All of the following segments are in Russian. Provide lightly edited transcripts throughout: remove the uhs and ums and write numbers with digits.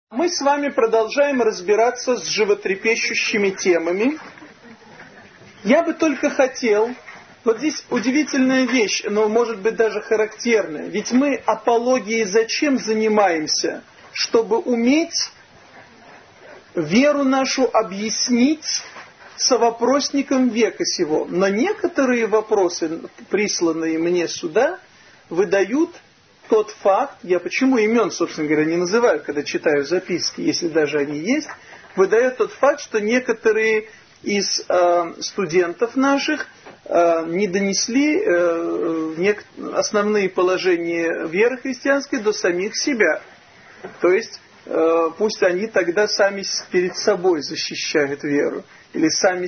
Мы с вами продолжаем разбираться с животрепещущими темами. Я бы только хотел, вот здесь удивительная вещь, но может быть даже характерная. Ведь мы апологией зачем занимаемся? Чтобы уметь веру нашу объяснить совопросникам века сего. Но некоторые вопросы, присланные мне сюда, выдают тот факт, я почему имен, собственно говоря, не называю, когда читаю записки, если даже они есть, выдает тот факт, что некоторые из студентов наших не донесли основные положения веры христианской до самих себя. То есть пусть они тогда сами перед собой защищают веру, или сами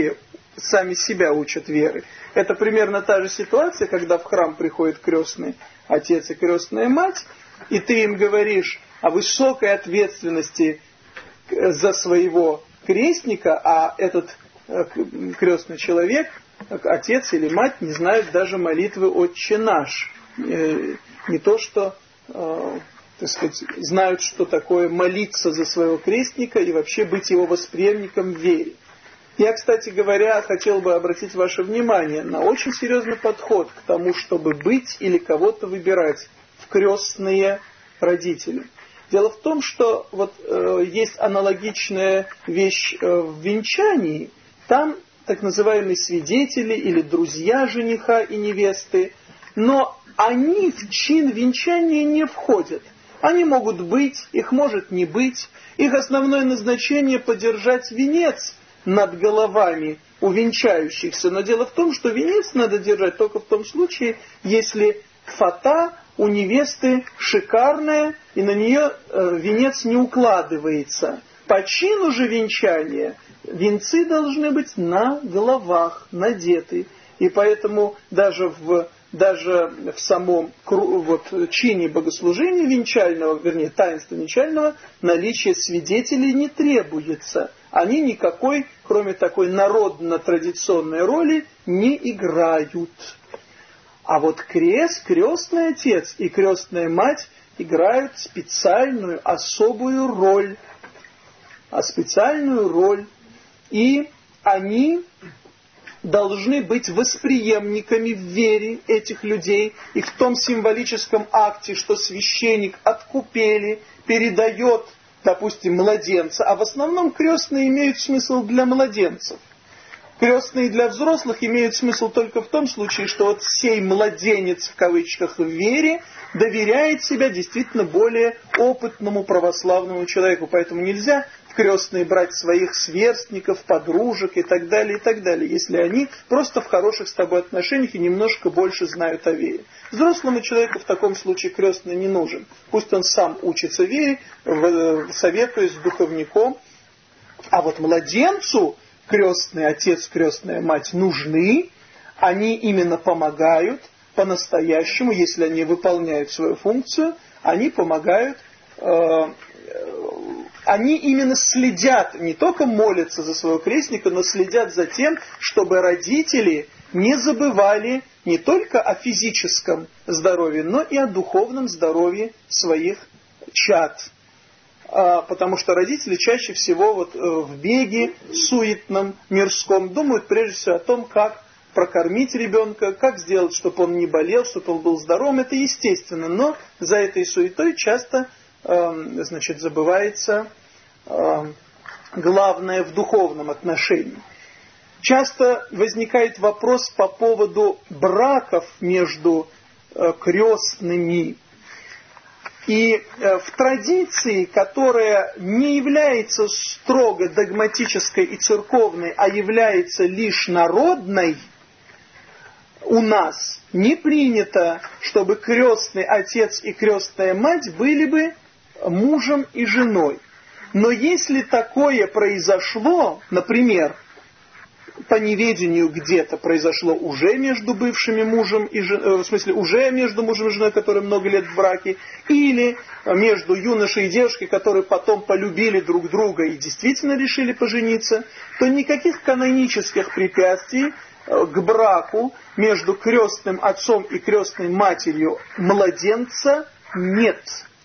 себя учат веры. Это примерно та же ситуация, когда в храм приходит крестный отец и крестная мать, и ты им говоришь о высокой ответственности за своего крестника, а этот крестный человек, отец или мать, не знают даже молитвы «Отче наш». Не то, что, так сказать, знают, что такое молиться за своего крестника и вообще быть его восприемником в вере. Я, кстати говоря, хотел бы обратить ваше внимание на очень серьезный подход к тому, чтобы быть или кого-то выбирать в крестные родители. Дело в том, что вот есть аналогичная вещь в венчании. Там так называемые свидетели или друзья жениха и невесты, но они в чин венчания не входят. Они могут быть, их может не быть. Их основное назначение – подержать венец над головами у венчающихся. Но дело в том, что венец надо держать только в том случае, если фата у невесты шикарная, и на нее венец не укладывается. По чину же венчания венцы должны быть на головах надеты. И поэтому даже в самом чине богослужения венчального, вернее, таинства венчального, наличие свидетелей не требуется. Они никакой, кроме такой народно-традиционной роли, не играют. А вот крестный отец и крестная мать играют специальную, особую роль. И они должны быть восприемниками в вере этих людей. И в том символическом акте, что священник от купели передает, допустим, младенца, а в основном крестные имеют смысл для младенцев. Крестные для взрослых имеют смысл только в том случае, что вот сей младенец, в кавычках, в вере, доверяет себя действительно более опытному православному человеку. Поэтому нельзя в крестные брать своих сверстников, подружек и так далее, если они просто в хороших с тобой отношениях и немножко больше знают о вере. Взрослому человеку в таком случае крестный не нужен. Пусть он сам учится вере, советуясь с духовником. А вот младенцу крестный отец, крестная мать нужны, они именно помогают по-настоящему, если они выполняют свою функцию, они помогают, они именно следят, не только молятся за своего крестника, но следят за тем, чтобы родители не забывали не только о физическом здоровье, но и о духовном здоровье своих чад. Потому что родители чаще всего в беге суетном, мирском думают прежде всего о том, как прокормить ребенка, как сделать, чтобы он не болел, чтобы он был здоровым. Это естественно, но за этой суетой часто забывается главное в духовном отношении. Часто возникает вопрос по поводу браков между крестными. И в традиции, которая не является строго догматической и церковной, а является лишь народной, у нас не принято, чтобы крестный отец и крестная мать были бы мужем и женой. Но если такое произошло, например, по неведению где-то произошло уже между бывшими мужем и женой, в смысле уже между мужем и женой, которые много лет в браке, или между юношей и девушкой, которые потом полюбили друг друга и действительно решили пожениться, то никаких канонических препятствий к браку между крестным отцом и крестной матерью младенца нет.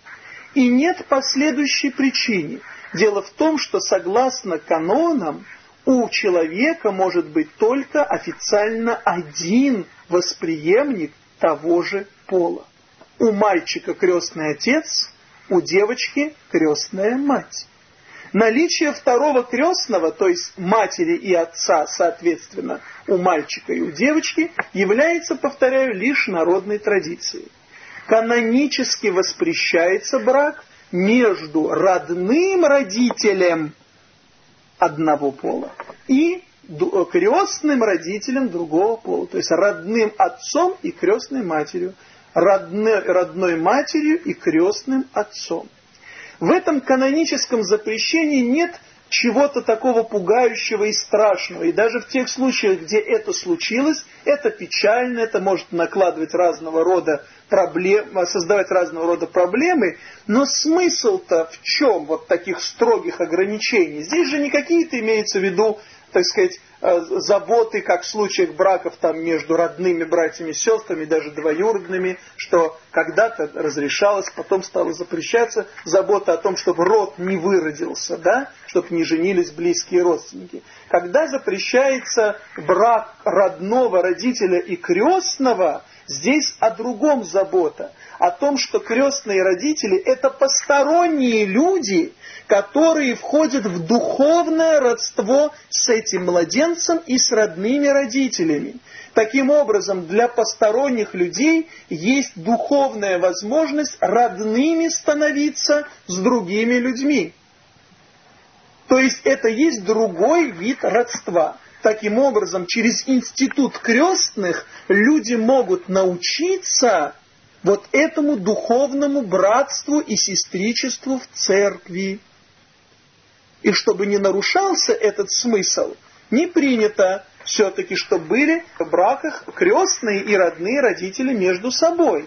И нет последующей причины. Дело в том, что согласно канонам у человека может быть только официально один восприемник того же пола. У мальчика крестный отец, у девочки крестная мать. Наличие второго крестного, то есть матери и отца, соответственно, у мальчика и у девочки, является, повторяю, лишь народной традицией. Канонически воспрещается брак между родным родителем одного пола и крестным родителем другого пола, то есть родным отцом и крестной матерью, родной матерью и крестным отцом. В этом каноническом запрещении нет чего-то такого пугающего и страшного. И даже в тех случаях, где это случилось, это печально, это может накладывать разного рода проблемы, создавать разного рода проблемы. Но смысл-то в чем вот таких строгих ограничений? Здесь же не какие-то имеются в виду, так сказать, заботы, как в случаях браков там, между родными братьями и сестрами, даже двоюродными, что когда-то разрешалось, потом стало запрещаться, забота о том, чтобы род не выродился, да, чтобы не женились близкие родственники. Когда запрещается брак родного родителя и крестного, здесь о другом забота. О том, что крестные родители – это посторонние люди, которые входят в духовное родство с этим младенцем и с родными родителями. Таким образом, для посторонних людей есть духовная возможность родными становиться с другими людьми. То есть это есть другой вид родства. Таким образом, через институт крестных люди могут научиться вот этому духовному братству и сестричеству в церкви. И чтобы не нарушался этот смысл, не принято все-таки, чтобы были в браках крестные и родные родители между собой.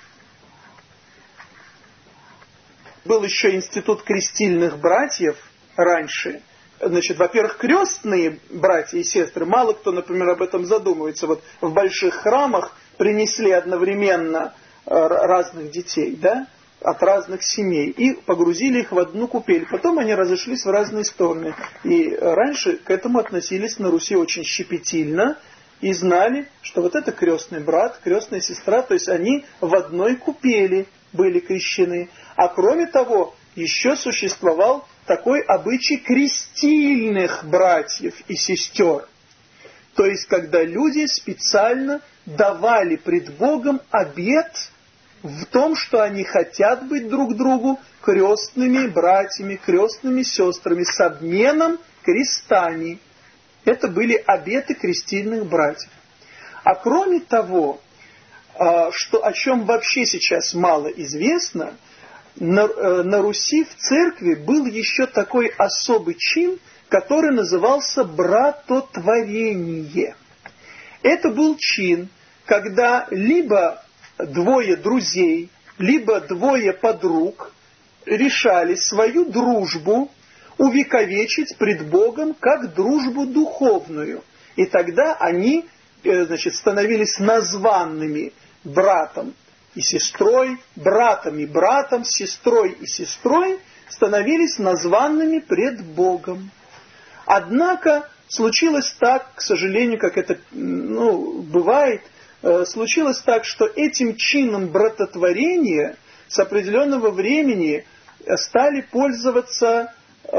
Был еще институт крестильных братьев раньше. Значит, во-первых, крестные братья и сестры, мало кто, например, об этом задумывается. Вот в больших храмах принесли одновременно разных детей, да, от разных семей, и погрузили их в одну купель. Потом они разошлись в разные стороны. И раньше к этому относились на Руси очень щепетильно и знали, что вот это крестный брат, крестная сестра, то есть они в одной купели были крещены. А кроме того, еще существовал такой обычай крестильных братьев и сестер. То есть, когда люди специально давали пред Богом обет в том, что они хотят быть друг другу крестными братьями, крестными сестрами с обменом крестами. Это были обеты крестильных братьев. А кроме того, что, о чем вообще сейчас мало известно, на Руси в церкви был еще такой особый чин, который назывался братотворение. Это был чин, когда либо двое друзей, либо двое подруг решали свою дружбу увековечить пред Богом как дружбу духовную. И тогда они, значит, становились названными братом и сестрой, братом и братом, сестрой и сестрой, становились названными пред Богом. Однако случилось так, к сожалению, как это бывает, случилось так, что этим чином братотворения с определенного времени стали пользоваться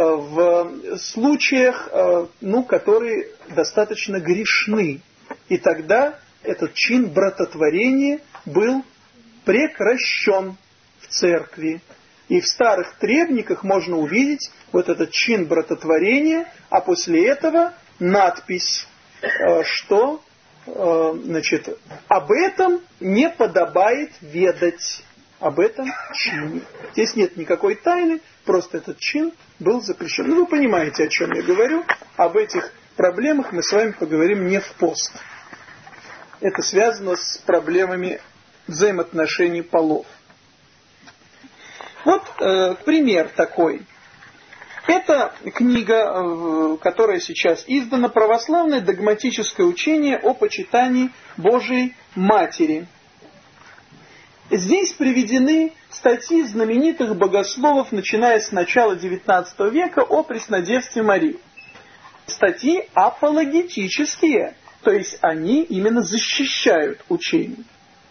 в случаях, которые достаточно грешны. И тогда этот чин братотворения был прекращен в церкви. И в старых требниках можно увидеть вот этот чин братотворения, а после этого надпись, что об этом не подобает ведать, об этом чине. Здесь нет никакой тайны, просто этот чин был запрещен. Вы понимаете, о чем я говорю. Об этих проблемах мы с вами поговорим не в пост. Это связано с проблемами взаимоотношений полов. Вот пример такой. Это книга, которая сейчас издана, «Православное догматическое учение о почитании Божией Матери». Здесь приведены статьи знаменитых богословов, начиная с начала XIX века, о преснодевстве Марии. Статьи апологетические, то есть они именно защищают учение.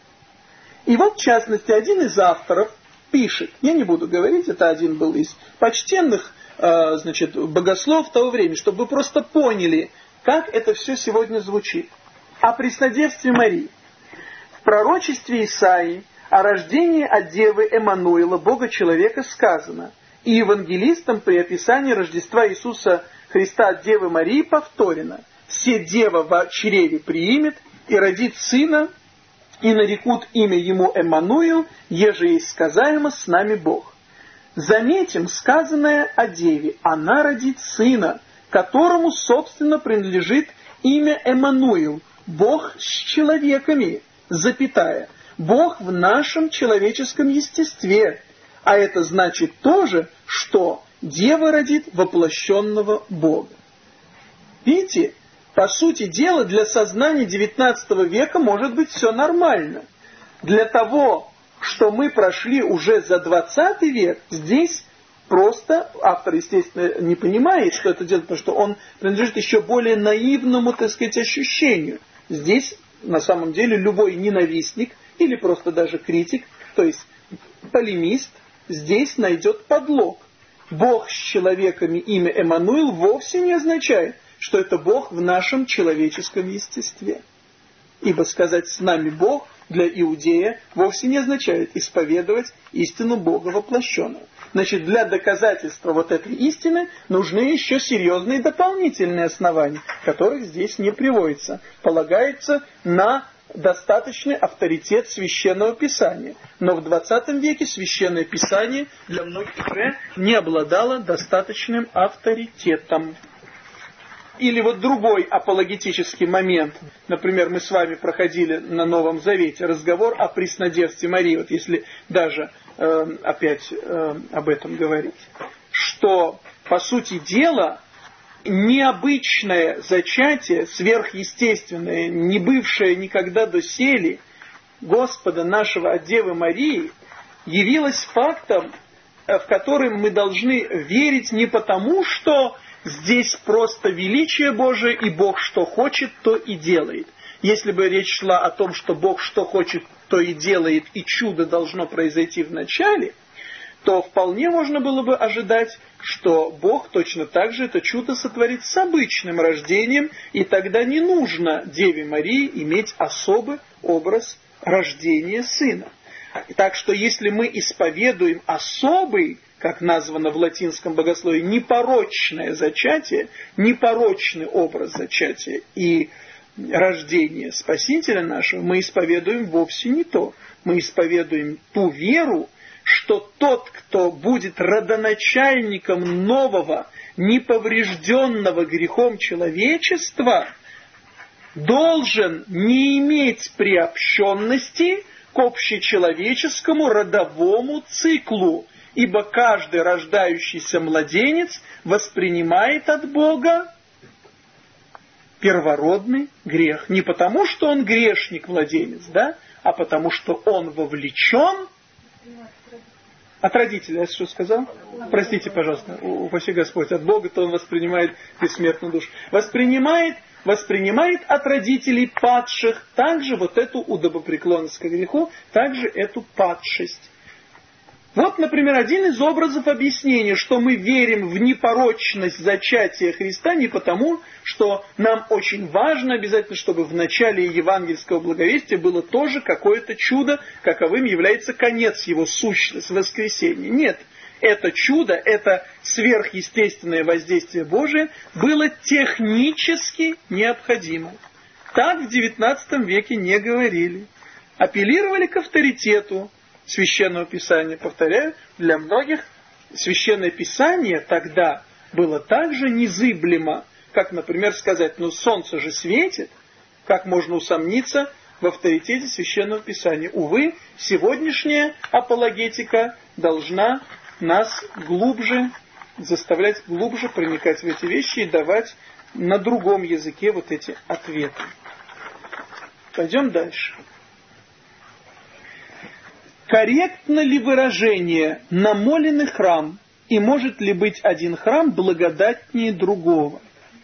И вот, в частности, один из авторов пишет, я не буду говорить, это один был из почтенных богословов того времени, чтобы вы просто поняли, как это все сегодня звучит. О преснодевстве Марии. В пророчестве Исаии о рождении от девы Эммануила, Бога-человека, сказано, и евангелистам при описании Рождества Иисуса Христа от Девы Марии повторено: «Се дева во чреве приимет и родит сына, и нарекут имя ему Эммануил, еже есть сказаемо с нами Бог». Заметим сказанное о деве: она родит сына, которому, собственно, принадлежит имя Эммануил, Бог с человеками, запятая, Бог в нашем человеческом естестве. А это значит тоже, что дева родит воплощенного Бога. Видите, по сути дела, для сознания XIX века может быть все нормально. Для того, что мы прошли уже за 20 век, здесь просто автор, естественно, не понимает, что это делает, потому что он принадлежит еще более наивному, так сказать, ощущению. Здесь, на самом деле, любой ненавистник или просто даже критик, то есть полемист, здесь найдет подлог. Бог с человеками, имя Эммануил, вовсе не означает, что это Бог в нашем человеческом естестве. Ибо сказать «с нами Бог» для иудея вовсе не означает исповедовать истину Бога воплощенного. Значит, для доказательства вот этой истины нужны еще серьезные дополнительные основания, которых здесь не приводится. Полагается на достаточный авторитет Священного Писания. Но в 20 веке Священное Писание для многих уже не обладало достаточным авторитетом. Или вот другой апологетический момент. Например, мы с вами проходили на Новом Завете разговор о преснодевстве Марии. Вот если даже опять об этом говорить. Что, по сути дела, необычное зачатие, сверхъестественное, не бывшее никогда доселе Господа нашего от Девы Марии, явилось фактом, в который мы должны верить не потому, что здесь просто величие Божие, и Бог что хочет, то и делает. Если бы речь шла о том, что Бог что хочет, то и делает, и чудо должно произойти в начале, то вполне можно было бы ожидать, что Бог точно так же это чудо сотворит с обычным рождением, и тогда не нужно Деве Марии иметь особый образ рождения сына. Так что если мы исповедуем особый, как названо в латинском богословии, непорочное зачатие, непорочный образ зачатия и рождения Спасителя нашего, мы исповедуем вовсе не то. Мы исповедуем ту веру, что тот, кто будет родоначальником нового, неповрежденного грехом человечества, должен не иметь приобщенности к общечеловеческому родовому циклу, ибо каждый рождающийся младенец воспринимает от Бога первородный грех. Не потому, что он грешник-младенец, да, а потому, что он вовлечен от родителей. Я что сказал? Простите, пожалуйста, упаси Господь. От Бога-то он воспринимает бессмертную душу. Воспринимает от родителей падших также вот эту удобопреклонность к греху, также эту падшесть. Вот, например, один из образов объяснения, что мы верим в непорочность зачатия Христа не потому, что нам очень важно обязательно, чтобы в начале евангельского благовестия было тоже какое-то чудо, каковым является конец его сущность, воскресения. Нет, это чудо, это сверхъестественное воздействие Божие было технически необходимо. Так в XIX веке не говорили. Апеллировали к авторитету Священного Писания. Повторяю, для многих Священное Писание тогда было так же незыблемо, как, например, сказать, солнце же светит, как можно усомниться в авторитете Священного Писания. Увы, сегодняшняя апологетика должна нас заставлять глубже проникать в эти вещи и давать на другом языке вот эти ответы. Пойдем дальше. Корректно ли выражение «намоленный храм» и может ли быть один храм благодатнее другого?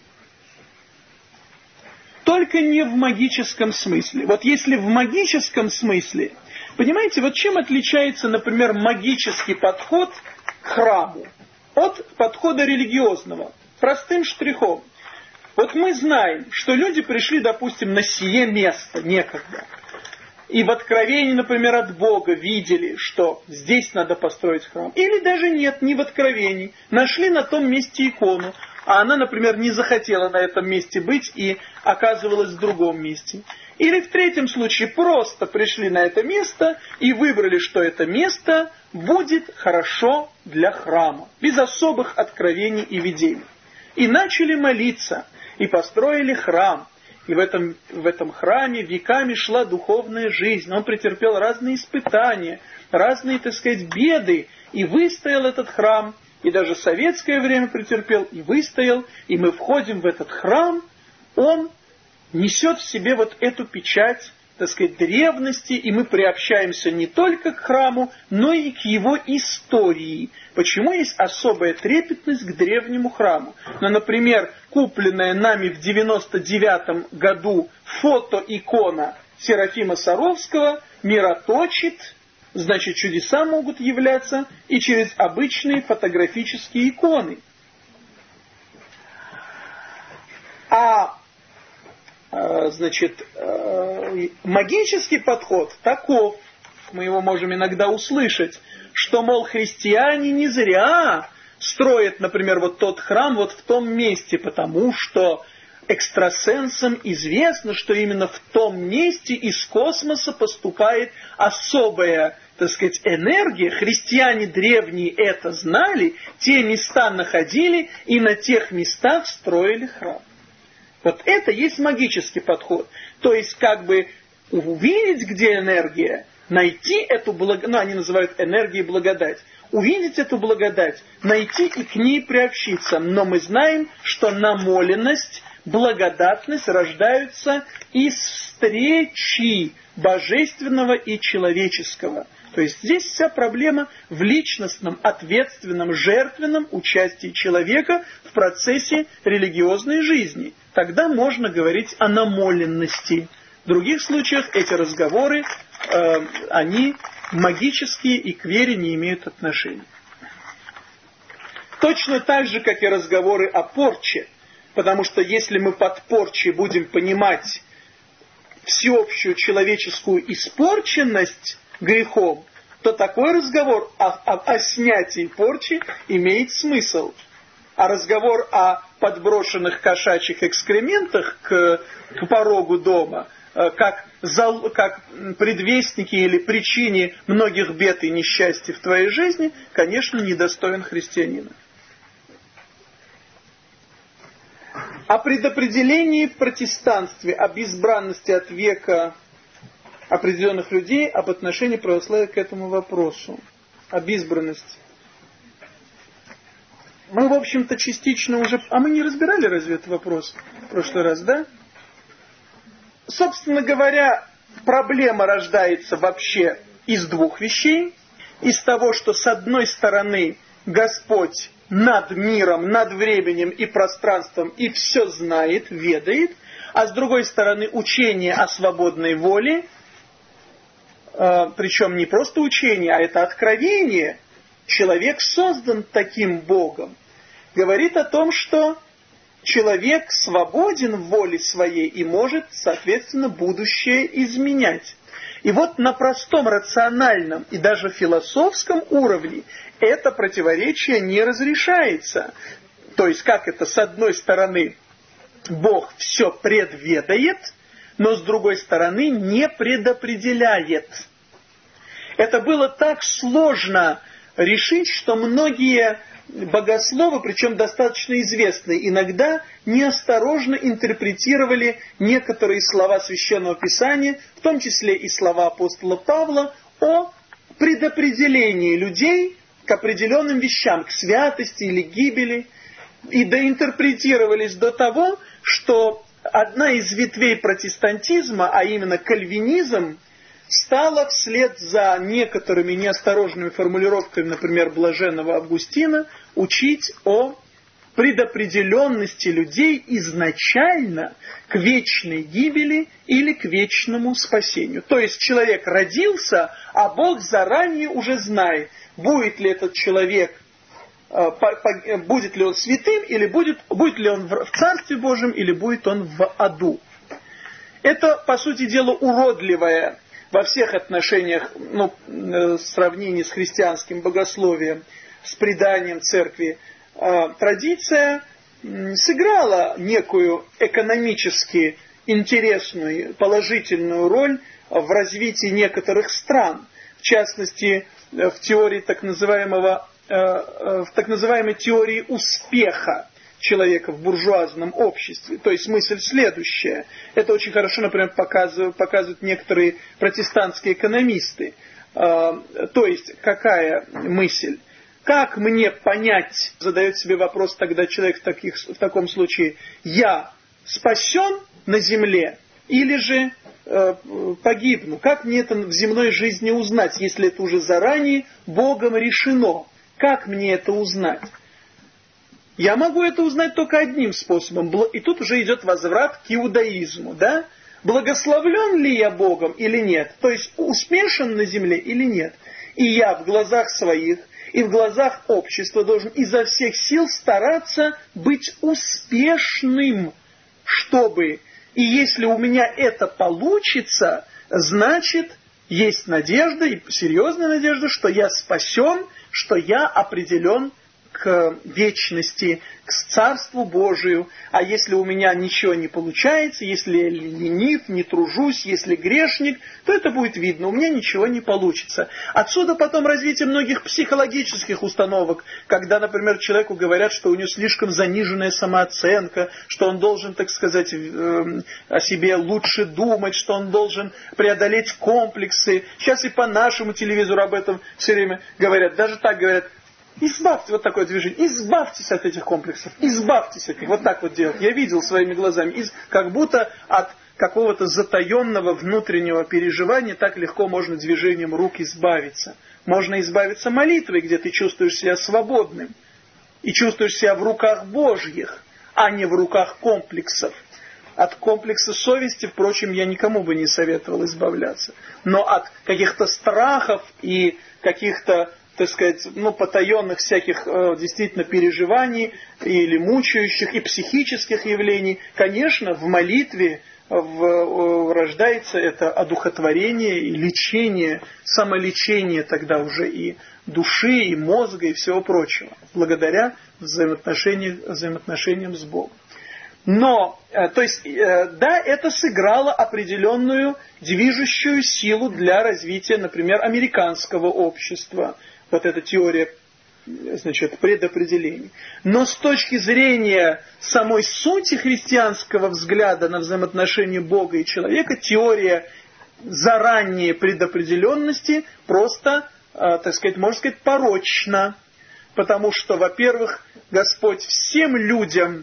Только не в магическом смысле. Вот если в магическом смысле, понимаете, вот чем отличается, например, магический подход к храму от подхода религиозного? Простым штрихом. Вот мы знаем, что люди пришли, допустим, на сие место некогда. И в откровении, например, от Бога видели, что здесь надо построить храм. Или даже нет, не в откровении. Нашли на том месте икону, а она, например, не захотела на этом месте быть и оказывалась в другом месте. Или в третьем случае просто пришли на это место и выбрали, что это место будет хорошо для храма, без особых откровений и видений. И начали молиться, и построили храм. И в этом храме веками шла духовная жизнь. Он претерпел разные испытания, разные, так сказать, беды. И выстоял этот храм. И даже советское время претерпел, и выстоял. И мы входим в этот храм. Он несет в себе вот эту печать, так сказать, древности. И мы приобщаемся не только к храму, но и к его истории. Почему есть особая трепетность к древнему храму? Ну, например, купленная нами в 99 году фотоикона Серафима Саровского мироточит, значит, чудеса могут являться и через обычные фотографические иконы. Значит, магический подход таков, мы его можем иногда услышать, что, мол, христиане не зря строят, например, вот тот храм вот в том месте, потому что экстрасенсам известно, что именно в том месте из космоса поступает особая, так сказать, энергия. Христиане древние это знали, те места находили и на тех местах строили храм. Вот это есть магический подход. То есть, как бы увидеть, где энергия, найти эту благодать, они называют энергией благодать, увидеть эту благодать, найти и к ней приобщиться. Но мы знаем, что намоленность, благодатность рождаются из встречи божественного и человеческого. То есть здесь вся проблема в личностном, ответственном, жертвенном участии человека в процессе религиозной жизни. Тогда можно говорить о намоленности. В других случаях эти разговоры, они магические и к вере не имеют отношения. Точно так же, как и разговоры о порче. Потому что если мы под порчей будем понимать всеобщую человеческую испорченность грехом, то такой разговор о снятии порчи имеет смысл. А разговор о подброшенных кошачьих экскрементах к порогу дома, как предвестники или причине многих бед и несчастий в твоей жизни, конечно, недостоин христианина. О предопределении в протестанстве, об избранности от века определенных людей, об отношении православия к этому вопросу, об избранности. Мы, в общем-то, частично уже... А мы не разбирали разве этот вопрос в прошлый раз, да? Собственно говоря, проблема рождается вообще из двух вещей. Из того, что с одной стороны Господь над миром, над временем и пространством и все знает, ведает, а с другой стороны учение о свободной воле, причем не просто учение, а это откровение, человек создан таким Богом, говорит о том, что человек свободен в воле своей и может, соответственно, будущее изменять. И вот на простом, рациональном и даже философском уровне это противоречие не разрешается. То есть, как это, с одной стороны, Бог все предведает, но с другой стороны не предопределяет. Это было так сложно решить, что многие богословы, причем достаточно известные, иногда неосторожно интерпретировали некоторые слова Священного Писания, в том числе и слова апостола Павла, о предопределении людей к определенным вещам, к святости или гибели, и доинтерпретировались до того, что одна из ветвей протестантизма, а именно кальвинизм, стала вслед за некоторыми неосторожными формулировками, например, блаженного Августина, учить о предопределенности людей изначально к вечной гибели или к вечному спасению. То есть человек родился, а Бог заранее уже знает, будет ли этот человек, будет ли он святым, или будет ли он в Царстве Божьем, или будет он в аду. Это, по сути дела, уродливое во всех отношениях, в сравнении с христианским богословием, с преданием церкви, традиция сыграла некую экономически интересную, положительную роль в развитии некоторых стран. В частности, в теории в так называемой теории успеха человека в буржуазном обществе. То есть мысль следующая. Это очень хорошо, например, показывают некоторые протестантские экономисты. То есть, какая мысль? Как мне понять, задает себе вопрос тогда человек в таком случае, я спасен на земле или же погибну? Как мне это в земной жизни узнать, если это уже заранее Богом решено? Как мне это узнать? Я могу это узнать только одним способом. И тут уже идет возврат к иудаизму. Да? Благословлен ли я Богом или нет? То есть успешен на земле или нет? И я в глазах своих и в глазах общества должен изо всех сил стараться быть успешным, чтобы... И если у меня это получится, значит, есть надежда, и серьезная надежда, что я спасен, что я определен к вечности, к Царству Божию. А если у меня ничего не получается, если я ленив, не тружусь, если грешник, то это будет видно, у меня ничего не получится. Отсюда потом развитие многих психологических установок, когда, например, человеку говорят, что у него слишком заниженная самооценка, что он должен, так сказать, о себе лучше думать, что он должен преодолеть комплексы. Сейчас и по нашему телевизору об этом все время говорят. Даже так говорят. Избавьте, вот такое движение, избавьтесь от этих комплексов, избавьтесь от них, вот так вот делать. Я видел своими глазами, как будто от какого-то затаенного внутреннего переживания так легко можно движением рук избавиться. Можно избавиться молитвой, где ты чувствуешь себя свободным и чувствуешь себя в руках Божьих, а не в руках комплексов. От комплекса совести, впрочем, я никому бы не советовал избавляться. Но от каких-то страхов и каких-то, так сказать, потаенных всяких действительно переживаний или мучающих и психических явлений, конечно, в молитве рождается это одухотворение и лечение, самолечение тогда уже и души, и мозга, и всего прочего, благодаря взаимоотношениям с Богом. Но, то есть, да, это сыграло определенную движущую силу для развития, например, американского общества. Вот эта теория, значит, предопределений. Но с точки зрения самой сути христианского взгляда на взаимоотношения Бога и человека, теория заранее предопределенности просто, так сказать, можно сказать, порочна. Потому что, во-первых, Господь всем людям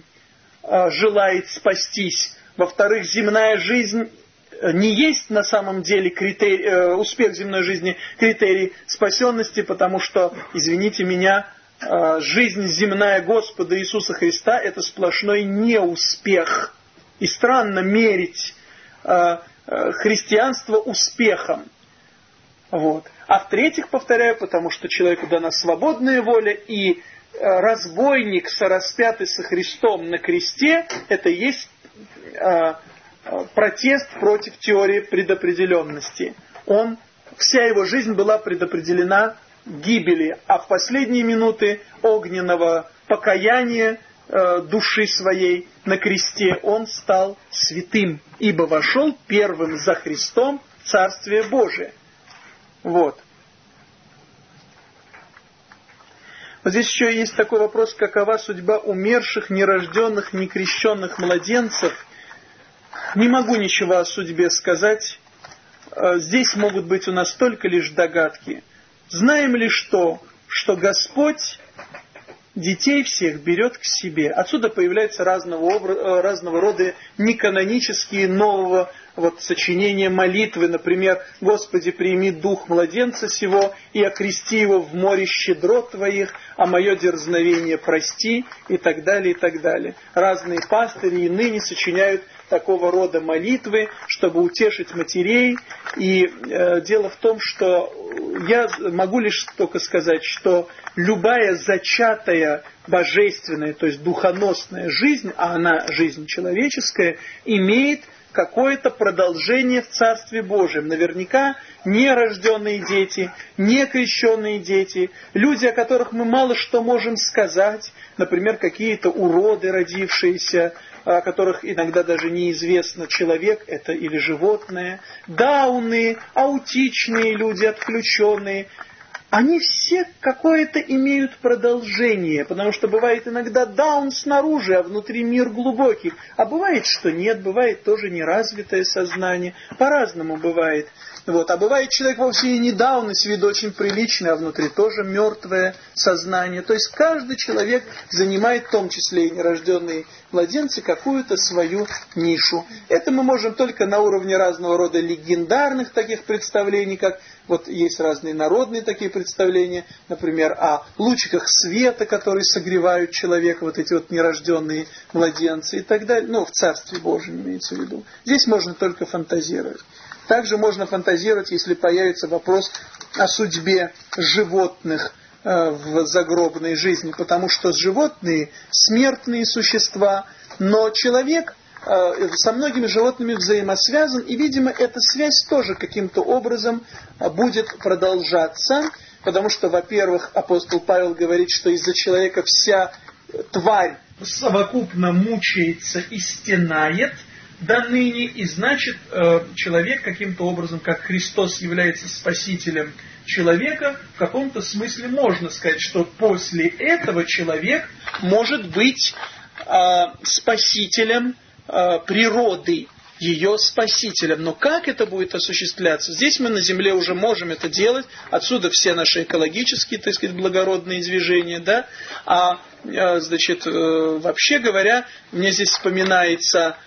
желает спастись. Во-вторых, земная жизнь не есть на самом деле успех земной жизни критерий спасенности, потому что, извините меня, жизнь земная Господа Иисуса Христа — это сплошной неуспех. И странно мерить христианство успехом. Вот. А в-третьих, повторяю, потому что человеку дана свободная воля, и разбойник, сораспятый со Христом на кресте, это есть протест против теории предопределенности. Вся его жизнь была предопределена к гибели, а в последние минуты огненного покаяния души своей на кресте он стал святым, ибо вошел первым за Христом в Царствие Божие. Вот. Вот здесь еще есть такой вопрос, какова судьба умерших, нерожденных, некрещенных младенцев. Не могу ничего о судьбе сказать. Здесь могут быть у нас только лишь догадки. Знаем ли что Господь детей всех берет к себе. Отсюда появляются разного рода неканонические нового сочинения молитвы, например, «Господи, прими дух младенца сего и окрести его в море щедрот Твоих, а мое дерзновение прости», и так далее, и так далее. Разные пастыри и ныне сочиняют такого рода молитвы, чтобы утешить матерей. И дело в том, что я могу лишь только сказать, что любая зачатая божественная, то есть духоносная жизнь, а она жизнь человеческая, имеет какое-то продолжение в Царстве Божьем. Наверняка нерожденные дети, некрещенные дети, люди, о которых мы мало что можем сказать, например, какие-то уроды, родившиеся, о которых иногда даже неизвестно, человек это или животное, дауны, аутичные люди, отключенные, они все какое-то имеют продолжение, потому что бывает иногда даун снаружи, а внутри мир глубокий. А бывает, что нет, бывает тоже неразвитое сознание, по-разному бывает. А бывает человек вовсе и не даун, и с виду очень приличный, а внутри тоже мертвое сознание. То есть каждый человек занимает, в том числе и нерожденные младенцы, какую-то свою нишу. Это мы можем только на уровне разного рода легендарных таких представлений, как есть разные народные такие представления, например, о лучиках света, которые согревают человека, эти нерожденные младенцы и так далее. В Царстве Божьем имеется в виду. Здесь можно только фантазировать. Также можно фантазировать, если появится вопрос о судьбе животных в загробной жизни, потому что животные смертные существа, но человек со многими животными взаимосвязан, и, видимо, эта связь тоже каким-то образом будет продолжаться, потому что, во-первых, апостол Павел говорит, что из-за человека вся тварь совокупно мучается и стенает до ныне, и значит, человек каким-то образом, как Христос является спасителем человека, в каком-то смысле можно сказать, что после этого человек может быть спасителем природы, ее спасителем. Но как это будет осуществляться? Здесь мы на земле уже можем это делать, отсюда все наши экологические, так сказать, благородные движения, да? Вообще говоря, мне здесь вспоминается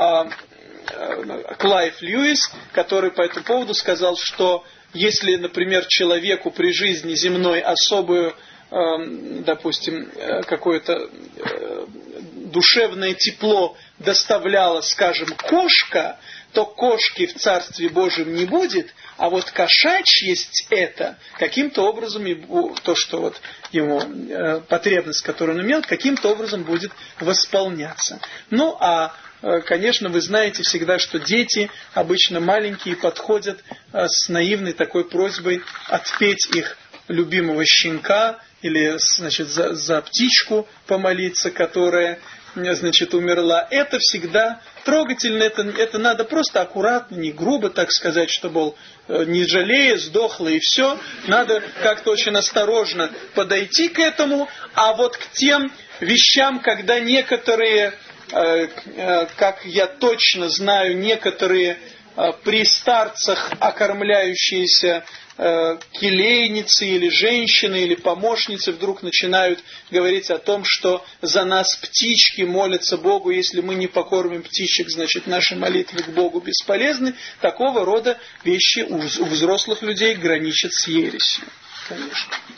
Клайв Льюис, который по этому поводу сказал, что если, например, человеку при жизни земной особую, допустим, какое-то душевное тепло доставляла, скажем, кошка, то кошки в Царстве Божьем не будет, а кошачьесть это каким-то образом, то, что ему потребность, которую он имел, каким-то образом будет восполняться. Конечно, вы знаете всегда, что дети, обычно маленькие, подходят с наивной такой просьбой отпеть их любимого щенка или, за птичку помолиться, которая, умерла. Это всегда трогательно, это надо просто аккуратно, не грубо, так сказать, чтобы, не жалея, сдохла и все. Надо как-то очень осторожно подойти к этому, а к тем вещам, когда некоторые, как я точно знаю, некоторые при старцах окормляющиеся келейницы или женщины или помощницы вдруг начинают говорить о том, что за нас птички молятся Богу, если мы не покормим птичек, значит наши молитвы к Богу бесполезны. Такого рода вещи у взрослых людей граничат с ересью, конечно.